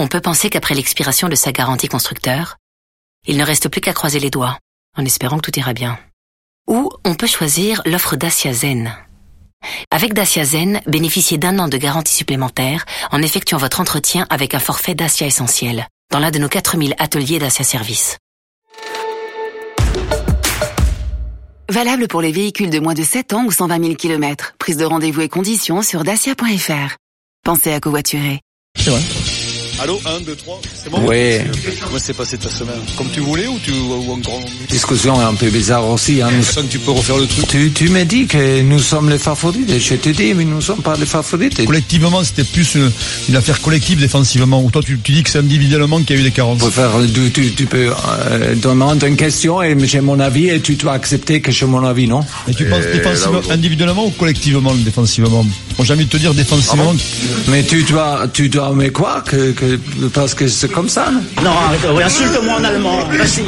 On peut penser qu'après l'expiration de sa garantie constructeur, il ne reste plus qu'à croiser les doigts, en espérant que tout ira bien. Ou on peut choisir l'offre Dacia Zen. Avec Dacia Zen, bénéficiez d'1 an de garantie supplémentaire en effectuant votre entretien avec un forfait Dacia Essentiel, dans l'un de nos 4000 ateliers Dacia Service. Valable pour les véhicules de moins de 7 ans ou 120 000 km. Prise de rendez-vous et conditions sur dacia.fr. Pensez à covoiturer. C'est vrai. Allô, 1, 2, 3, c'est bon? Oui. Comment s'est passé ta semaine? Comme tu voulais ou encore? Discussion un peu bizarre aussi. Hein. Je sens que tu peux refaire le truc. Tu me dis que nous sommes les favoris. Je te dis, mais nous ne sommes pas les favoris. Collectivement, c'était plus une affaire collective défensivement. Ou toi, tu dis que c'est individuellement qu'il y a eu des carences. Tu peux demander une question et j'ai mon avis et tu dois accepter que j'ai mon avis, non? Et tu penses défensivement, individuellement ou collectivement, défensivement? Moi, j'ai envie de te dire défensivement. Mais tu dois me croire que parce que c'est comme ça, non? Non, arrête, oui, insulte-moi en allemand. Vas-y.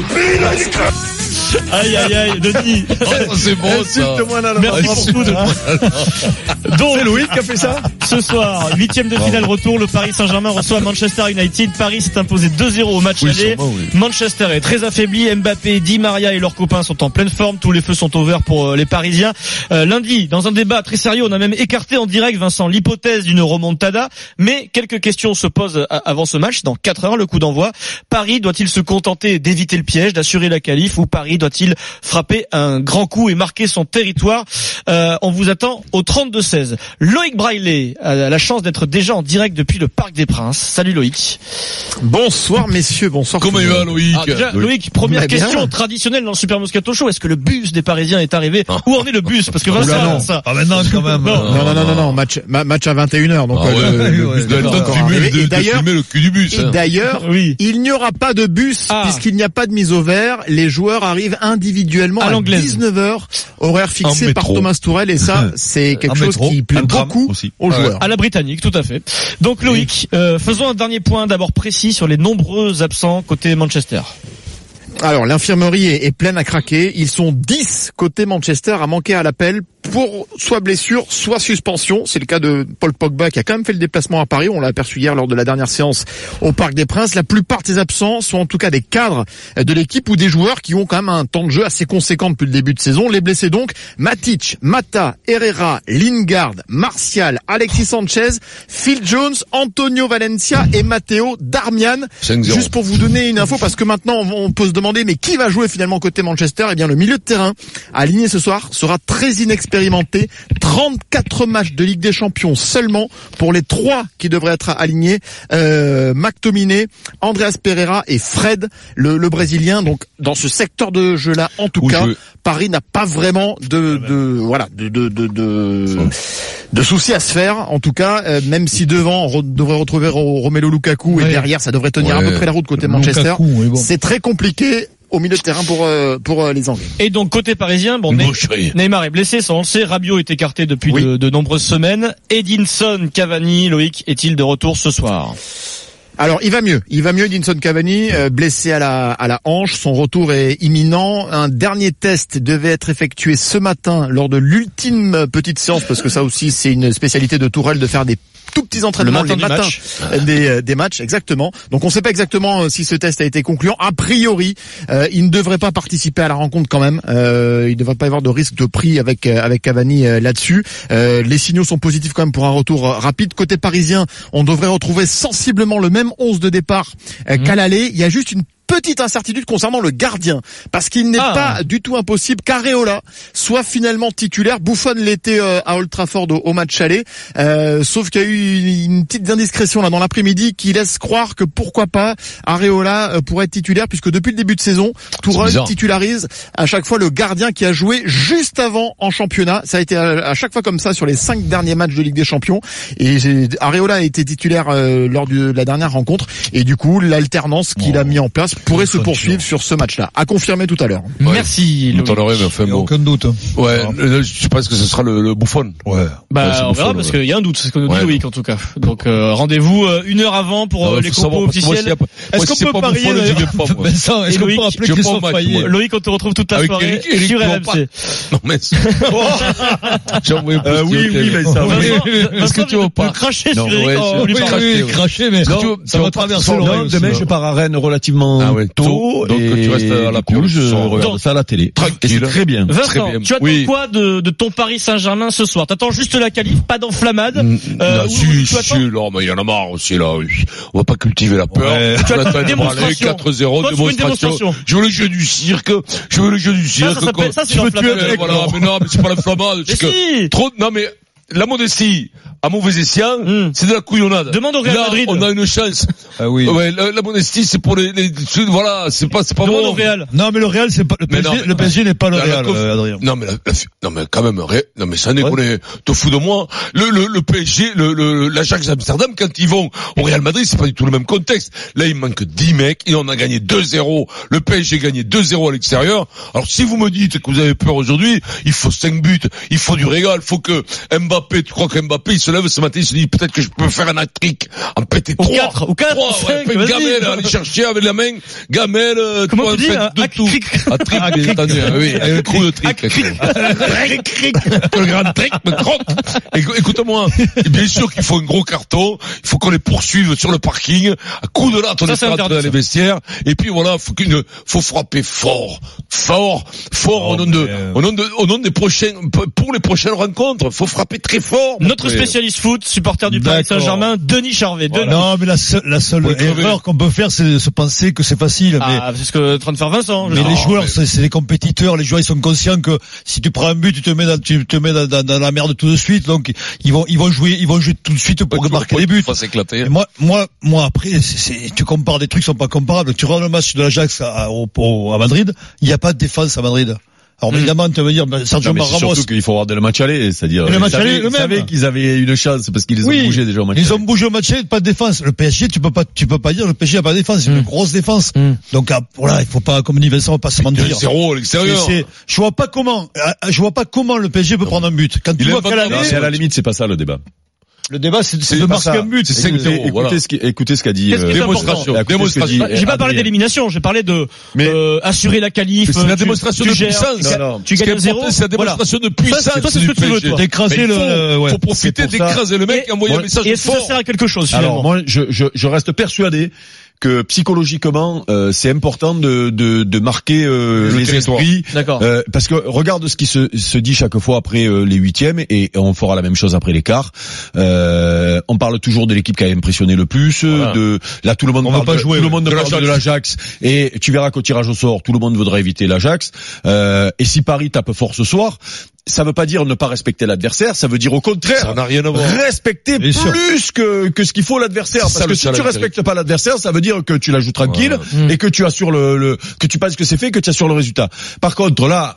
Aïe, aïe, aïe, Denis. Oh, c'est bon, ça. Insulte-moi en allemand. Merci pour tout. Donc, c'est Louis qui a fait ça? Ce soir, 8e de finale retour, le Paris Saint-Germain reçoit Manchester United. Paris s'est imposé 2-0 au match aller. Manchester est très affaibli. Mbappé, Di Maria et leurs copains sont en pleine forme. Tous les feux sont ouverts pour les Parisiens. Lundi, dans un débat très sérieux, on a même écarté en direct, Vincent, l'hypothèse d'une remontada. Mais quelques questions se posent avant ce match. Dans 4 heures, le coup d'envoi. Paris doit-il se contenter d'éviter le piège, d'assurer la qualif, ou Paris doit-il frapper un grand coup et marquer son territoire? On vous attend au 32-16. Loïc Braillet a la chance d'être déjà en direct depuis le Parc des Princes. Salut Loïc. Bonsoir messieurs, bonsoir. Comment il va Loïc? Déjà, Loïc, première question traditionnelle dans le Super Moscato Show. Est-ce que le bus des Parisiens est arrivé? Où en est le bus? Parce que Vincent, ça. Ah maintenant quand même. Non, match à 21h. Donc le bus doit être filmer le cul du bus. Et d'ailleurs, oui. Il n'y aura pas de bus puisqu'il n'y a pas de mise au vert. Les joueurs arrivent individuellement à 19h, horaire fixé par Thomas Tourelle, et ça, c'est quelque chose qui plaît beaucoup aux joueurs. À la britannique, tout à fait. Donc Loïc, faisons un dernier point d'abord précis sur les nombreux absents côté Manchester. Alors, l'infirmerie est pleine à craquer. Ils sont 10 côté Manchester à manquer à l'appel pour soit blessure, soit suspension. C'est le cas de Paul Pogba qui a quand même fait le déplacement à Paris. On l'a aperçu hier lors de la dernière séance au Parc des Princes. La plupart de ces absents sont en tout cas des cadres de l'équipe ou des joueurs qui ont quand même un temps de jeu assez conséquent depuis le début de saison. Les blessés donc, Matic, Mata, Herrera, Lingard, Martial, Alexis Sanchez, Phil Jones, Antonio Valencia et Matteo Darmian. 5-0. Juste pour vous donner une info, parce que maintenant on peut se demander mais qui va jouer finalement côté Manchester? Eh bien le milieu de terrain aligné ce soir sera très inexpérimenté. 34 matchs de Ligue des Champions seulement pour les 3 qui devraient être alignés. McTominay, Andreas Pereira et Fred, le Brésilien. Donc dans ce secteur de jeu là, en tout cas, Paris n'a pas vraiment de soucis à se faire. En tout cas, même si devant on devrait retrouver Romelu Lukaku et derrière ça devrait tenir à peu près la route côté Manchester. C'est très compliqué au milieu de terrain pour les Anglais. Et donc côté parisien, Neymar est blessé, ça on le sait. Rabiot est écarté depuis de nombreuses semaines. Edinson Cavani, Loïc, est-il de retour ce soir? Alors il va mieux Edinson Cavani, blessé à la hanche, son retour est imminent. Un dernier test devait être effectué ce matin lors de l'ultime petite séance, parce que ça aussi c'est une spécialité de Tourelle de faire des tout petits entraînements les matins des matchs, exactement. Donc on ne sait pas exactement si ce test a été concluant. A priori, il ne devrait pas participer à la rencontre quand même. Il ne devrait pas y avoir de risque de prix avec Cavani là-dessus. Les signaux sont positifs quand même pour un retour rapide. Côté parisien, on devrait retrouver sensiblement le même 11 de départ qu'à l'aller. Il y a juste une petite incertitude concernant le gardien, parce qu'il n'est pas du tout impossible qu'Areola soit finalement titulaire. Buffon l'était à Old Trafford au match aller, sauf qu'il y a eu une petite indiscrétion là dans l'après-midi qui laisse croire que pourquoi pas Areola pourrait être titulaire, puisque depuis le début de saison, Tourelle titularise à chaque fois le gardien qui a joué juste avant en championnat. Ça a été à chaque fois comme ça sur les 5 derniers matchs de Ligue des Champions, et Areola a été titulaire lors de la dernière rencontre, et du coup l'alternance qu'il a mis en place pourrait se poursuivre sur ce match-là. À confirmer tout à l'heure. Merci. T'en aurais, mais enfin, bon. Aucun doute. Ouais, je pense que ce sera le Buffon. Ouais. On verra parce qu'il y a un doute, c'est ce que nous dit Loïc en tout cas. Donc rendez-vous une heure avant pour les compos officiels. Est-ce qu'on peut parier Vincent, est-ce qu'on peut rappeler Christophe Payet? Loïc, on te retrouve toute la soirée sur RMC. Non mais oui, mais ça. Est-ce que tu veux pas cracher sur Eric? Cracher, mais ça va traverser l'oreille. Demain, je pars à Rennes relativement tôt. Donc tu restes à la pure, je regarde ça à la télé. Tranquille. C'est très bien. Vincent, tu attends quoi de ton Paris Saint-Germain ce soir? T'attends juste la qualif, pas d'enflammade? Non, mais il y en a marre aussi, là. On va pas cultiver la peur. Tu attends une démonstration. 4-0, démonstration. Je veux le jeu du cirque. Ça, c'est l'enflammade. Voilà, mais non, mais c'est pas l'enflammade. Non, mais la modestie, à mauvais escient, c'est de la couillonnade. Demande au Real Madrid. On a une chance. Ah oui. Ouais, la modestie, c'est pour les voilà, c'est pas Demande bon. au Real. Non, mais le Real, c'est pas, le PSG n'est pas le Real, Adrien. Non, mais quand même, non, mais ça n'est qu'on te fous de moi. Le PSG, l'Ajax Amsterdam, quand ils vont au Real Madrid, c'est pas du tout le même contexte. Là, il manque 10 mecs, et on a gagné 2-0. Le PSG a gagné 2-0 à l'extérieur. Alors, si vous me dites que vous avez peur aujourd'hui, il faut 5 buts, il faut du régal, il faut que Mbappé, tu crois que Mbappé, il se lève ce matin, il se dit, peut-être que je peux faire un hat-trick, en péter 3. Ou 4, 5, vas-y. Gamel, aller chercher avec la main, Gamel, comment tu dis, de tout. Un trick, bien entendu, oui, un coup de trick. Le grand trick me croque. Écoute-moi, bien sûr qu'il faut un gros carton, il faut qu'on les poursuive sur le parking, à coup de latte, on est rentré dans les vestiaires, et puis voilà, faut frapper fort, au nom des prochains, pour les prochaines rencontres, faut frapper très fort. Notre spécialiste foot, supporter du Paris Saint-Germain, Denis Charvet. Non, mais la seule erreur qu'on peut faire, c'est de se penser que c'est facile. C'est ce que est en train de faire Vincent. Mais les joueurs, c'est des compétiteurs. Les joueurs, ils sont conscients que si tu prends un but, tu te mets dans la merde tout de suite. Donc, ils vont jouer tout de suite pour marquer les buts. Moi, après, tu compares des trucs qui sont pas comparables. Tu regardes le match de l'Ajax à Madrid, il n'y a pas de défense à Madrid. Alors évidemment, tu vas dire, Sergio Ramos. Surtout qu'il faut regarder le match aller, c'est-à-dire. Ils savaient qu'ils avaient une chance parce qu'ils les ont bougés déjà au match aller. Ils ont bougé au match aller, pas de défense. Le PSG, tu peux pas dire le PSG a pas de défense, c'est une grosse défense. Donc voilà, il faut pas, comme dit Vincent, pas se mentir. 0 à l'extérieur. Je vois pas comment le PSG peut prendre un but. Quand tu vois qu'à l'année. À la limite, c'est pas ça le débat. Le débat, c'est de marquer un but. C'est 5-0, voilà. Écoutez ce qu'a dit, démonstration. J'ai pas parlé d'élimination, j'ai parlé de, assurer la qualif. C'est la démonstration de puissance. Tu gagnes 0. C'est la démonstration de puissance. Toi, c'est ce que tu veux, toi. D'écraser faut profiter d'écraser le mec et envoyer un message fort. Et est-ce que ça sert à quelque chose, finalement? Alors, moi, je reste persuadé que psychologiquement c'est important de marquer les esprits. D'accord. Parce que regarde ce qui se dit chaque fois après les huitièmes et on fera la même chose après les quarts. On parle toujours de l'équipe qui a impressionné le plus. Voilà. Là tout le monde parle de l'Ajax et tu verras qu'au tirage au sort tout le monde voudra éviter l'Ajax. Et si Paris tape fort ce soir, ça veut pas dire ne pas respecter l'adversaire, ça veut dire au contraire ça n'a rien à voir. Respecter plus que ce qu'il faut l'adversaire, parce que si tu respectes pas l'adversaire, ça veut dire que tu la joues tranquille et que tu assures que tu penses que c'est fait, que tu assures le résultat. Par contre là,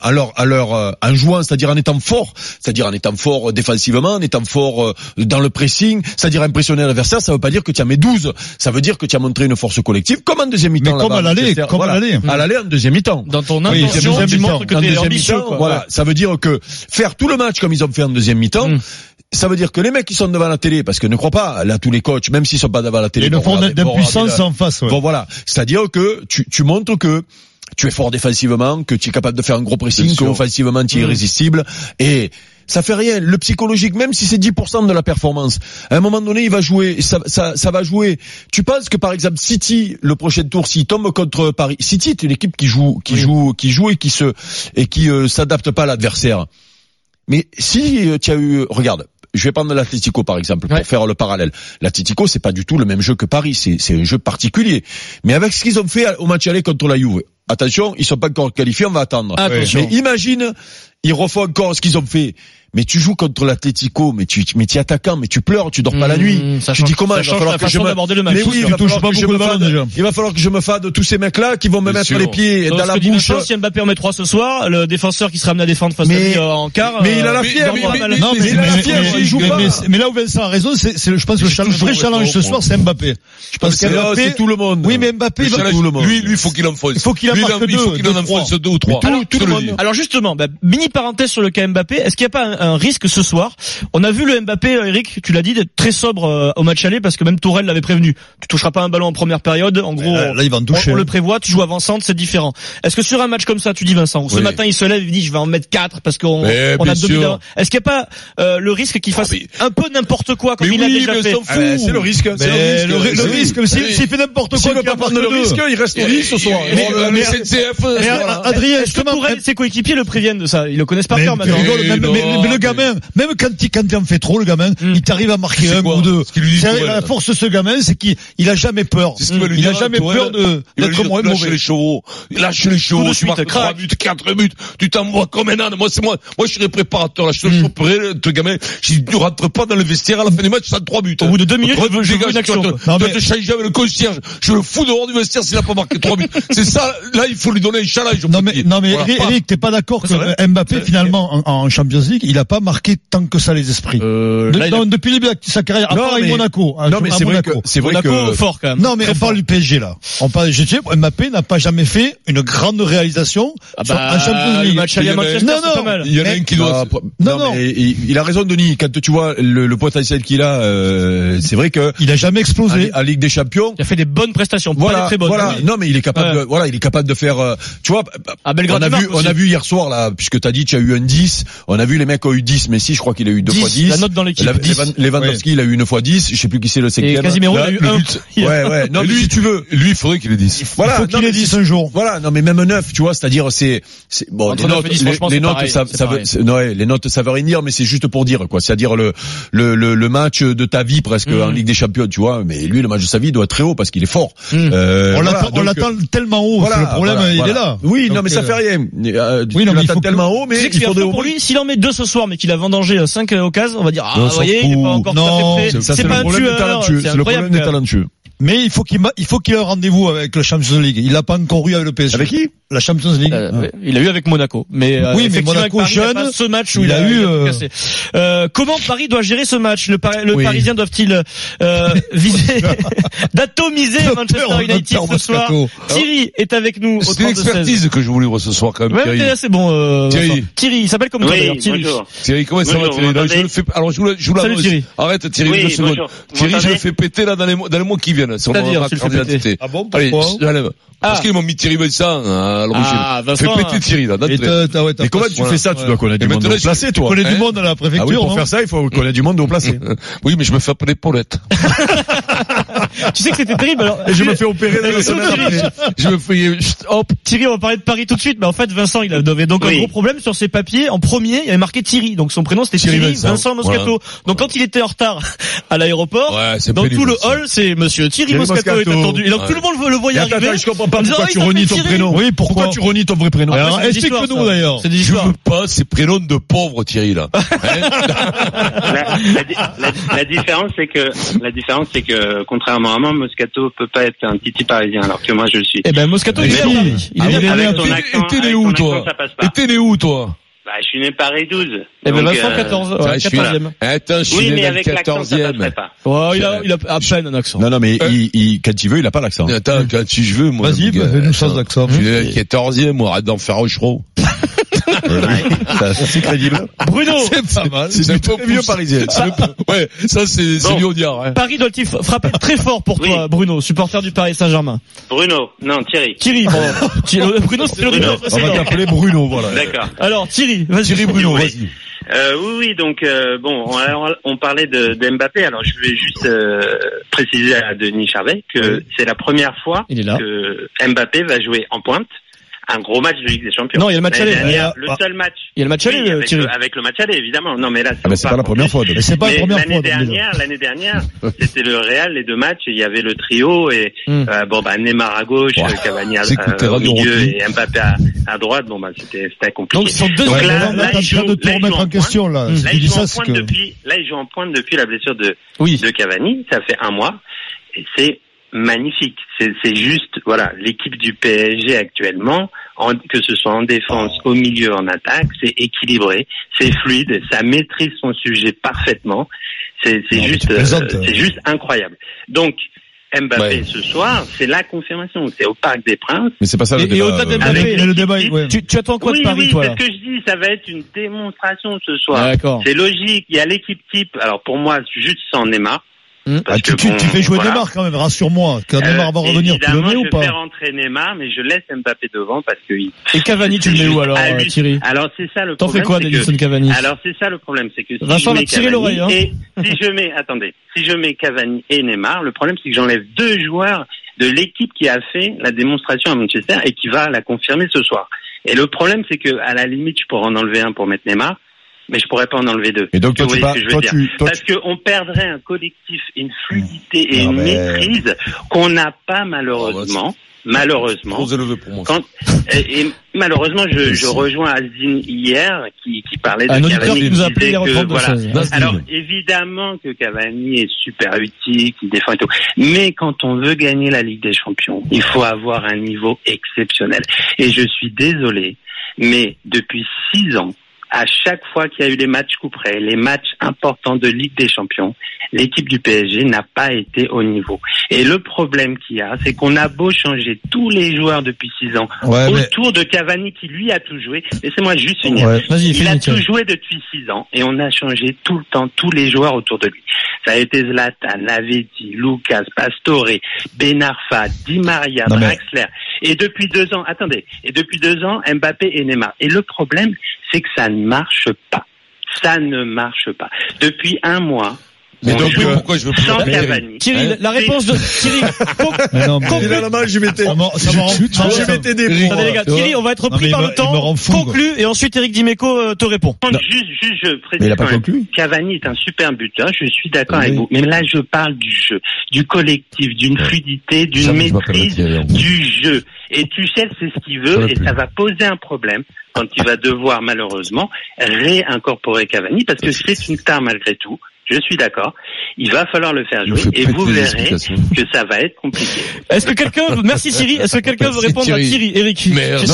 en jouant, c'est-à-dire en étant fort défensivement, en étant fort dans le pressing, c'est-à-dire impressionner l'adversaire, ça veut pas dire que tu en mets 12, ça veut dire que tu as montré une force collective comme en deuxième mi-temps. Mais à l'aller en deuxième mi-temps. Dans ton intention, tu montres que t'es ambitieux, quoi. Voilà, ça veut dire que faire tout le match comme ils ont fait en deuxième mi-temps, ça veut dire que les mecs qui sont devant la télé, parce que ne crois pas, là tous les coachs, même s'ils sont pas devant la télé, ils font d'impuissance en face. Ouais. Bon voilà, c'est-à-dire que tu montres que tu es fort défensivement, que tu es capable de faire un gros pressing, que offensivement tu es irrésistible, et ça fait rien. Le psychologique, même si c'est 10% de la performance, à un moment donné, il va jouer, ça va jouer. Tu penses que par exemple City, le prochain tour, s'il tombe contre Paris, City est une équipe qui joue et qui s'adapte pas à l'adversaire. Mais si tu as eu, regarde, je vais prendre l'Atlético par exemple pour faire le parallèle. L'Atlético, c'est pas du tout le même jeu que Paris, c'est un jeu particulier. Mais avec ce qu'ils ont fait au match aller contre la Juve, attention, ils sont pas encore qualifiés, on va attendre. Attention. Mais ils refont encore ce qu'ils ont fait. Mais tu joues contre l'Atlético, mais tu es attaquant, mais tu pleures, tu dors pas la nuit. Tu dis comment il va falloir que je mais oui, tu touches pas beaucoup de ballons déjà. Il va falloir que je me fade tous ces mecs-là qui vont me mettre les pieds dans la bouche. Si Mbappé en met 3 ce soir, le défenseur qui sera amené à défendre face à lui en quart. Mais il a la fièvre. Non, mais il a la fièvre, il joue pas. Mais là où Vincent a raison, je pense que le vrai challenge ce soir, c'est Mbappé. Je pense que c'est tout le monde. Oui, mais Mbappé, tout le monde. Lui, faut qu'il en fasse. Il faut qu'il en marque 2. Il faut qu'il en enfonce 2 ou 3. Tout le monde. Alors justement, mini parenthèse sur le cas Mbappé, est-ce qu'il n'y a pas un risque ce soir? On a vu le Mbappé, Eric, tu l'as dit, d'être très sobre au match aller parce que même Tourelle l'avait prévenu. Tu toucheras pas un ballon en première période. En gros, là, il va en toucher. On le prévoit, tu joues avant-centre, c'est différent. Est-ce que sur un match comme ça, tu dis Vincent, ce matin il se lève, il dit je vais en mettre 4 parce qu'on a 2 buts d'avance. Est-ce qu'il n'y a pas le risque qu'il fasse un peu n'importe quoi comme il a déjà fait? C'est le risque. Le risque, s'il fait n'importe quoi, s'il veut pas prendre le risque, il reste au risque ce soir. Mais CCF, Adrien, est-ce que Tourelle, ses coéquipiers le préviennent de ça? Ils le connaissent par cœur maintenant. Mais le gamin, même quand il en fait trop, le gamin, il t'arrive à marquer un ou deux. La force de ce gamin, c'est qu'il a jamais peur. Il a jamais peur d'être mauvais. Lâche les chevaux, tu marques 3 buts, 4 buts, tu t'envoies comme un âne. Moi, je serais préparateur, là, je te choperais, le gamin, tu rentres pas dans le vestiaire à la fin du match, ça 3 buts. Au bout de 2 minutes, je veux une action. Tu vas te changer avec le concierge, je le fous dehors du vestiaire s'il a pas marqué 3 buts. C'est ça, là, il faut lui donner un challenge. Non mais Eric, t'es pas d'accord que Mbappé, finalement, en Champions League, il a pas marqué tant que ça les esprits. Depuis le début de sa carrière, à part avec Monaco. Non, mais c'est vrai que fort quand même. Non, mais on parle du PSG là. On parle du PSG. Mbappé n'a pas jamais fait une grande réalisation en Champions League. Le match à Manchester, c'est pas mal. Il y en a un qui doit. Non. Il a raison, Denis. Quand tu vois le potentiel qu'il a, c'est vrai que il a jamais explosé. À Ligue des Champions. Il a fait des bonnes prestations. Voilà, pas des très bonnes. Voilà. Non, mais il est capable. Il est capable de faire. Tu vois. On a vu hier soir là, puisque t'as dit tu as eu un 10. On a vu les mecs ont eu 10. Messi, je crois qu'il a eu 2 fois 10. La note dans l'équipe. Lewandowski, il a eu 1 fois 10. Je sais plus qui c'est le 5e. Et Casemiro, il a eu 1. Ouais. Non, lui, si tu veux. Lui, il faudrait qu'il ait 10. Voilà. Il faut qu'il ait 10 un jour. Voilà. Non, mais même 9, tu vois, c'est-à-dire, bon, les notes, ça veut rien dire, mais c'est juste pour dire, quoi. C'est-à-dire le match de ta vie, presque, en Ligue des Champions, tu vois. Mais lui, le match de sa vie doit être très haut parce qu'il est fort. On l'attend tellement haut. Le problème, il est là. Oui, non, mais ça fait rien. Oui, non, mais il faut tellement haut, mais il faudrait pour lui, s'il en met 2 ce soir, mais qu'il a vendangé 5 occasions, on va dire, vous voyez, il est pas encore tout à fait prêt. C'est pas un tueur. C'est le problème des talentueux. Mais il faut qu'il ait un rendez-vous avec la Champions League. Il l'a pas encore eu avec le PSG. Avec qui? La Champions League. Il a eu avec Monaco. Mais oui, mais Monaco Paris, jeune, ce match où il a eu cassé. Comment Paris doit gérer ce match? Le Parisien doivent-ils viser d'atomiser Manchester United ce soir? Thierry est avec nous. C'est l'expertise que je voulais voir ce soir quand même. Ouais, c'est bon. Thierry, il s'appelle comme toi d'ailleurs. Thierry, comment ça va Thierry? Alors je vous Salut Thierry. Arrête Thierry 2 secondes. Thierry, je le fais péter là dans les mois qui viennent. C'est-à-dire, tu le fais péter. Ah bon, allez, j'enlève. Parce qu'ils m'ont mis Thierry Vincent à l'origine. Fais péter Thierry là. Et comment tu fais ça? Tu dois connaître du monde au placé, toi. Tu connais du monde à la préfecture. Ah oui, pour faire ça, il faut connaître du monde au placé. Oui, mais je me fais appeler Paulette. Tu sais que c'était terrible. Alors, et je me fais opérer dans la semaine après. Je me fais, hop. Thierry, on va parler de Paris tout de suite. Mais en fait, Vincent, il avait donc un gros problème sur ses papiers. En premier, il avait marqué Thierry. Donc son prénom, c'était Thierry Vincent Moscato. Donc quand il était en retard à l'aéroport, dans tout le hall, c'est monsieur Thierry Moscato est attendu. Et donc tout le monde le voyait arriver. Attends, je comprends pas pourquoi tu renies ton prénom. Oui, pourquoi tu renies ton vrai prénom? Explique-nous d'ailleurs. C'est des histoires. Je veux pas ces prénoms de pauvres Thierry là. La différence c'est que contrairement à moi, Moscato peut pas être un titi parisien alors que moi je le suis. Eh ben Moscato il est né avec ton accent. Et t'es né où toi? Et t'es né où toi? Bah, je suis né Paris 12. Eh ben, Vincent, 14e. Attends, je suis né dans le 14e. Oh, il a à peine un accent. Non, mais quand il veut, il a pas l'accent. Attends, quand tu veux, moi. Vas-y, fais-nous sans accent. Je suis né dans le 14e, moi, arrête d'en faire Rochereau. C'est crédible. Bruno. C'est pas mal. C'est un peu vieux parisien. Ouais, ça, c'est Lyonnard, hein. Paris doit-il frapper très fort pour toi, Bruno, supporter du Paris Saint-Germain? Non, Thierry. Thierry, pardon. Bruno, c'est le On va t'appeler Bruno, voilà. D'accord. Alors, Thierry, vas-y. Thierry Bruno, vas-y. Oui, donc on parlait de Mbappé. Alors je vais juste préciser à Denis Charvet que c'est la première fois que Mbappé va jouer en pointe. un gros match de Ligue des Champions. Non, il y a le match aller. Le seul match. Il y a le match aller, oui, avec le match aller, évidemment. Non, mais là, mais c'est pas la première fois. Mais c'est pas la première fois. L'année dernière, c'était le Real, les deux matchs, et il y avait le trio, et, Neymar à gauche, Cavani au milieu, et Mbappé à droite. C'était compliqué. Donc, ils sont deux. Donc là, t'as de te remettre en question, là. Là, ils jouent en pointe depuis la blessure de Cavani. Ça fait un mois. Et c'est magnifique. C'est juste, l'équipe du PSG actuellement, que ce soit en défense, au milieu, en attaque, c'est équilibré, c'est fluide, ça maîtrise son sujet parfaitement. C'est juste incroyable. Donc, Mbappé ce soir, c'est la confirmation. C'est au Parc des Princes. Mais c'est pas ça le débat. Et au-delà de Mbappé, tu attends quoi de Paris, toi? Oui, c'est ce que je dis. Ça va être une démonstration ce soir. Ah, d'accord. C'est logique. Il y a l'équipe type. Alors pour moi, juste sans Neymar. Tu fais jouer Neymar quand même, rassure-moi. Quand Neymar va revenir, tu le mets ou pas? Je fais rentrer Neymar, mais je laisse Mbappé devant parce que Et Cavani, tu le mets où alors, Thierry? Alors c'est ça le problème. T'en fais quoi d'Edinson Cavani? Alors c'est ça le problème, c'est que Vincent va tirer l'oreille, hein. Et si je mets Cavani et Neymar, le problème c'est que j'enlève deux joueurs de l'équipe qui a fait la démonstration à Manchester et qui va la confirmer ce soir. Et le problème c'est que à la limite, je pourrais en enlever un pour mettre Neymar. Mais je pourrais pas en enlever deux. Et donc, toi, parce qu'on perdrait un collectif, une fluidité et une maîtrise qu'on n'a pas malheureusement. Malheureusement. Et malheureusement, je rejoins Azine hier, qui parlait de Cavani. Qui nous a appelé alors, évidemment que Cavani est super utile, qui défend et tout. Mais quand on veut gagner la Ligue des Champions, il faut avoir un niveau exceptionnel. Et je suis désolé, mais depuis 6 ans, à chaque fois qu'il y a eu les matchs couperets, les matchs importants de Ligue des Champions, l'équipe du PSG n'a pas été au niveau. Et le problème qu'il y a, c'est qu'on a beau changer tous les joueurs depuis 6 ans autour de Cavani qui lui a tout joué. Laissez-moi juste finir. Il a tout joué depuis 6 ans et on a changé tout le temps tous les joueurs autour de lui. Ça a été Zlatan, Lavezzi, Lucas, Pastore, Ben Arfa, Di Maria, Draxler. Et depuis 2 ans, Mbappé et Neymar. Et le problème, c'est que ça ne marche pas. Ça ne marche pas. Depuis 1 mois, mais donc, pourquoi je veux sans Cavani. Thierry, la réponse de Thierry. Il a la main, je mettais des points. Attendez, les gars, Thierry, on va être pris par le temps. Conclu, et ensuite Eric Dimeco te répond. Juste, je précise quand même. Cavani est un super buteur, je suis d'accord avec vous. Mais là, je parle du jeu, du collectif, d'une fluidité, d'une maîtrise du jeu. Et Tuchel, c'est ce qu'il veut, et ça va poser un problème quand il va devoir, malheureusement, réincorporer Cavani, parce que c'est une star malgré tout. Je suis d'accord. Il va falloir le faire jouer et vous verrez que ça va être compliqué. Est-ce que merci Thierry, est-ce que quelqu'un veut répondre à Thierry, Eric?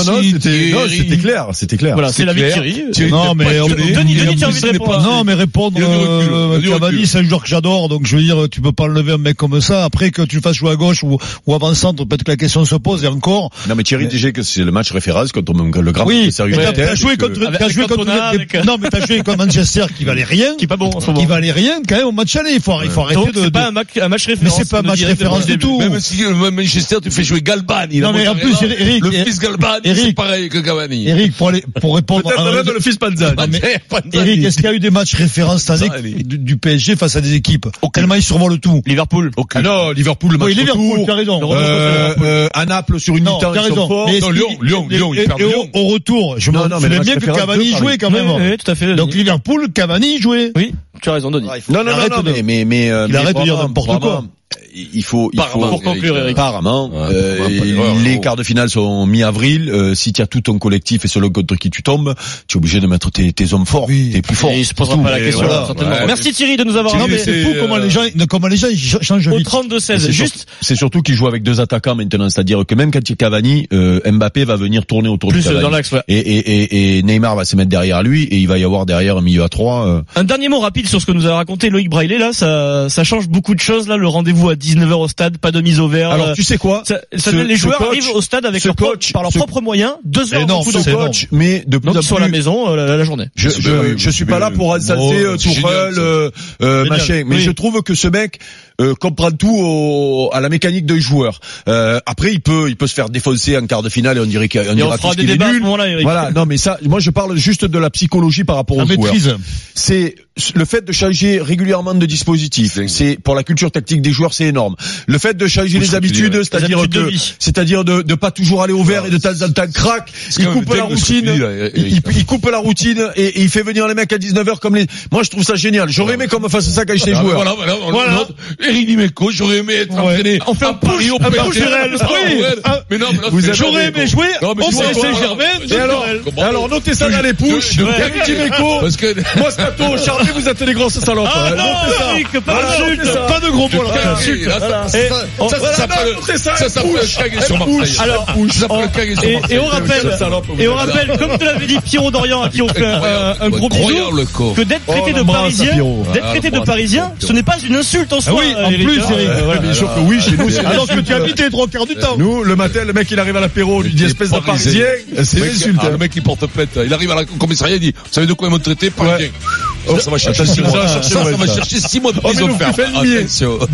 C'était clair. Voilà, c'est l'avis de Thierry. Non, mais Denis, tu as envie de répondre? Non, mais répondre, Cavani, c'est un joueur que j'adore, donc je veux dire, tu peux pas enlever un mec comme ça. Après que tu le fasses jouer à gauche ou avant-centre, peut-être que la question se pose et encore. Non, mais Thierry disait que c'est le match référence contre le grand. Oui, t'as joué contre non, mais t'as joué contre Manchester qui valait rien. Qui est pas bon en ce moment. Qui valait rien quand même au match aller. Il faut arrêter de. C'est pas un match référence. Mais c'est pas un match référence du tout. Même si Manchester, tu fais jouer Galban. Non, mais en plus, Eric. Le fils Galban, c'est pareil que Cavani. Eric, pour répondre peut-être le fils Panzani. Eric, est-ce qu'il y a eu des matchs références cette année du PSG face à des équipes? Tellement ils survolent tout. Liverpool. Non, Liverpool, le match Liverpool, tu as raison. À Naples, sur une mi-temps, ils sont forts. Non, Lyon, ils perdent Lyon. Au retour, je me souviens bien que Cavani jouait quand même. Oui, tout à fait. Donc Liverpool, Cavani jouait. Oui, tu as raison, Denis. Non, mais il arrête de dire n'importe quoi. Il faut pour conclure, Eric. Apparemment, les quarts de finale sont mi-avril. Si tu as tout ton collectif et selon contre qui tu tombes, tu es obligé de mettre tes hommes forts, tes plus forts. Et il se posera pas la question, certainement. Merci Thierry de nous avoir rappelé. C'est fou comment les gens ils changent vite. Au 32-16. Juste. C'est surtout qu'ils jouent avec 2 attaquants maintenant, c'est-à-dire que même quand il y a Cavani, Mbappé va venir tourner autour de Cavani. Dans l'axe, et Neymar va se mettre derrière lui et il va y avoir derrière un milieu à 3. Un dernier mot rapide sur ce que nous a raconté Loïc Braillet là, ça change beaucoup de choses là, le rendez-vous à 19h au stade, pas de mise au vert. Alors tu sais quoi, les joueurs arrivent au stade avec par leurs propres moyens, 2 heures de coup d'envoi, mais de plus en plus sur la maison la journée. Je suis pas là pour exalter Tourelle, machin, mais je trouve que ce mec comprend tout à la mécanique de joueur. Après il peut se faire défoncer en quart de finale et on dira qu'il est nul. Voilà, non mais ça, moi je parle juste de la psychologie par rapport aux joueurs. C'est le fait de changer régulièrement de dispositif. C'est pour la culture tactique des joueurs, c'est énorme. Le fait de changer les habitudes, c'est-à-dire de pas toujours aller au vert et de temps en temps crack, il coupe la routine, il coupe la routine et il fait venir les mecs à 19h comme les, moi je trouve ça génial. J'aurais aimé qu'on me fasse ça quand j'étais joueur. Voilà. Eric Dimeco, j'aurais aimé être entraîné. On fait un push, mais non, j'aurais aimé jouer au PSG Germain. Et alors, notez ça dans les pushs. Eric Dimeco, Moscato, Charlie, vous êtes des grosses salopes. Ah non, Eric, pas de gros mots. Ça s'appelle le caguet sur Marseille. Alors, et on rappelle, comme te l'avait dit Pierrot Dorian, à qui on fait un gros bisou, que d'être traité de Parisien, ce n'est pas une insulte en soi. Oui, en plus, Eric. Bien sûr que oui, chez nous, alors que tu habites les 3/4 du temps. Nous, le matin, le mec, il arrive à l'apéro, lui dit espèce de Parisien, c'est l'insulte. Le mec, il porte plainte. Il arrive à la commissariat, il dit, vous savez de quoi ils m'ont traité? Parisien. Ça va chercher 6 mois. Ça va chercher 6 mois de prison ferme. Attention.